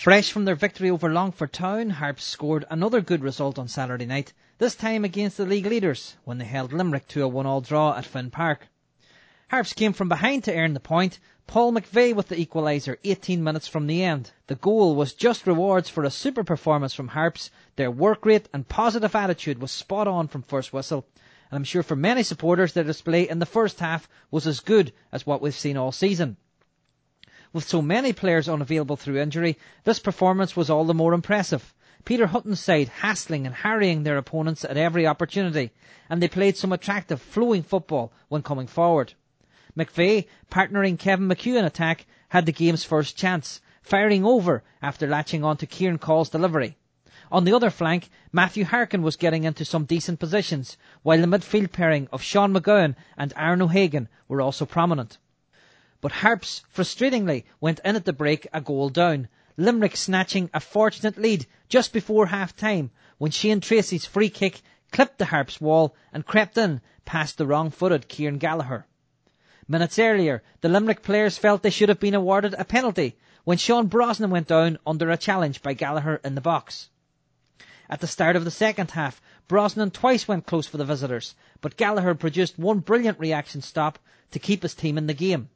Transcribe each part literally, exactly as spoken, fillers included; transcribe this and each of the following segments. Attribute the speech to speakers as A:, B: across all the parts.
A: Fresh from their victory over Longford Town, Harps scored another good result on Saturday night, this time against the league leaders when they held Limerick to a one-all draw at Finn Park. Harps came from behind to earn the point, Paul McVeigh with the equaliser eighteen minutes from the end. The goal was just rewards for a super performance from Harps. Their work rate and positive attitude was spot on from first whistle, and I'm sure for many supporters their display in the first half was as good as what we've seen all season. With so many players unavailable through injury, this performance was all the more impressive. Peter Hutton's side hassling and harrying their opponents at every opportunity, and they played some attractive, flowing football when coming forward. McVeigh, partnering Kevin McHugh in attack, had the game's first chance, firing over after latching on to Kieran Call's delivery. On the other flank, Matthew Harkin was getting into some decent positions, while the midfield pairing of Sean McGowan and Aaron O'Hagan were also prominent. But Harps, frustratingly, went in at the break a goal down, Limerick snatching a fortunate lead just before half-time when Shane Tracy's free kick clipped the Harps wall and crept in past the wrong-footed Kieran Gallagher. Minutes earlier, the Limerick players felt they should have been awarded a penalty when Sean Brosnan went down under a challenge by Gallagher in the box. At the start of the second half, Brosnan twice went close for the visitors, but Gallagher produced one brilliant reaction stop to keep his team in the game.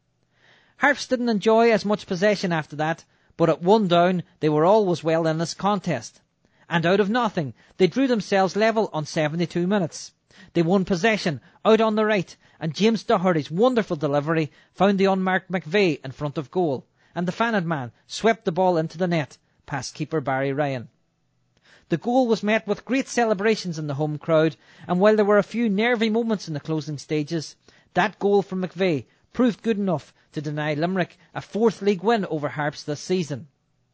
A: Harps didn't enjoy as much possession after that, but at one down, they were always well in this contest. And out of nothing, they drew themselves level on seventy-two minutes. They won possession out on the right, and James Doherty's wonderful delivery found the unmarked McVeigh in front of goal, and the Fanad man swept the ball into the net past keeper Barry Ryan. The goal was met with great celebrations in the home crowd, and while there were a few nervy moments in the closing stages, that goal from McVeigh proved good enough to deny Limerick a fourth league win over Harps this season.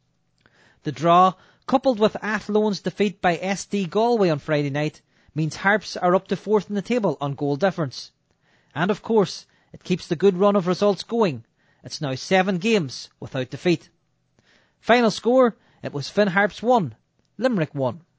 A: The draw, coupled with Athlone's defeat by S D Galway on Friday night, means Harps are up to fourth in the table on goal difference. And of course, it keeps the good run of results going. It's now seven games without defeat. Final score, it was Finn Harps one, Limerick one.